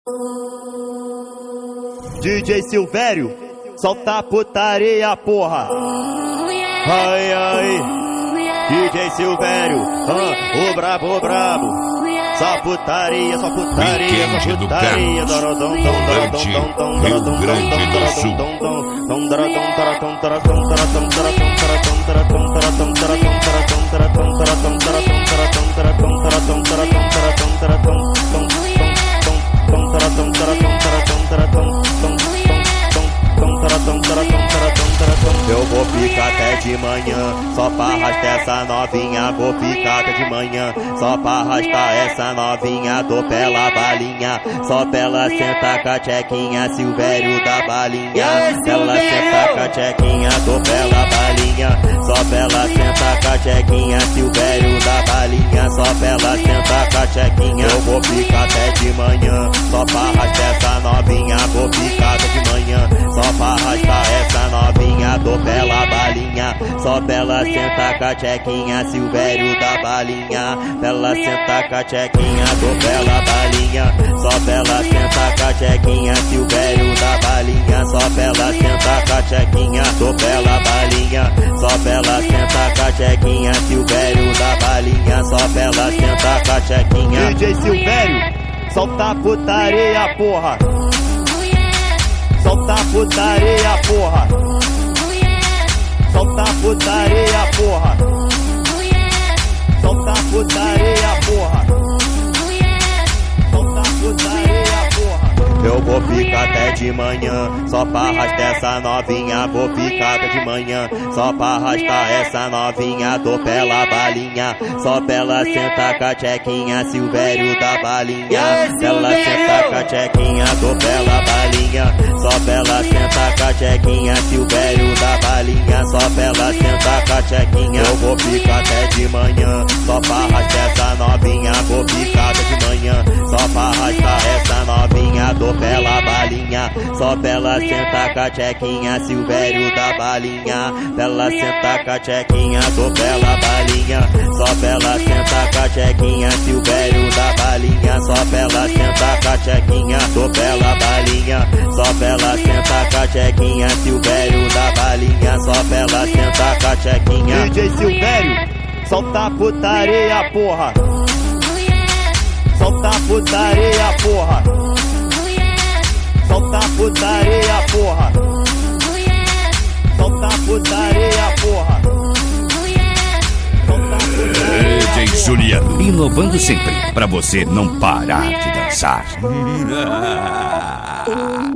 DJ Silvério, solta a putaria, porra. Ai, ai, DJ Silvério, o brabo, só putaria, só putaria, só putaria. Rio Grande do Sul. Eu vou ficar até de manhã, só pra arrastar essa novinha. Vou ficar até de manhã, só pra arrastar essa novinha. Tô pela balinha, só pra ela sentar com a tchequinha. Silvério da balinha, ela senta com a tchequinha. Tô pela balinha, só pra ela sentar com a tchequinha. Silvério da balinha, só pra ela sentar com a tchequinha. Eu vou ficar até de manhã, só pra arrastar essa novinha. Vou ficar até de manhã, só pra arrastar essa novinha. Tô pela balinha, só pra ela sentar com a tchequinha. Silvério da balinha, pra ela sentar com a tchequinha. Tô pela balinha, só pra ela sentar com a tchequinha. Silvério da balinha, só pra ela sentar com a tchequinha. Tô pela balinha, só pra ela sentar com a tchequinha. Silvério da balinha, só pra ela sentar com a tchequinha. DJ Silvério, solta a putaria, porra. Solta a putaria, porra. Solta a putaria, porra. Solta a putaria, porra. Solta a putaria, porra. Eu vou ficar até de manhã, só pra arrastar essa novinha. Vou ficar até de manhã, só pra arrastar essa novinha. Tô pela balinha, só pra ela sentar com a tchequinha. Silvério da balinha, ela senta com a tchequinha. Tô pela balinha, só pra ela sentar com a tchequinha. Silvério da balinha, só pra ela sentar com a tchequinha. Eu vou ficar até de manhã, só pra arrastar essa novinha. Vou ficar até de manhã, só pra arrastar essa novinha. Tô pela balinha, só pra ela sentar com a tchequinha. Silvério da balinha, pra ela sentar com a tchequinha. Tô pela balinha, só pra ela sentar com a tchequinha. Silvério da balinha, só pra ela sentar com a tchequinha. Tô pela balinha, só pra ela sentar com a tchequinha. Silvério da balinha, só pra ela sentar com a tchequinha. DJ Silvério, solta a putaria, porra. Solta a putaria, porra. Solta a putaria, porra. Solta a putaria, porra. Solta a putaria, DJ Juliano, inovando sempre pra você não parar de dançar.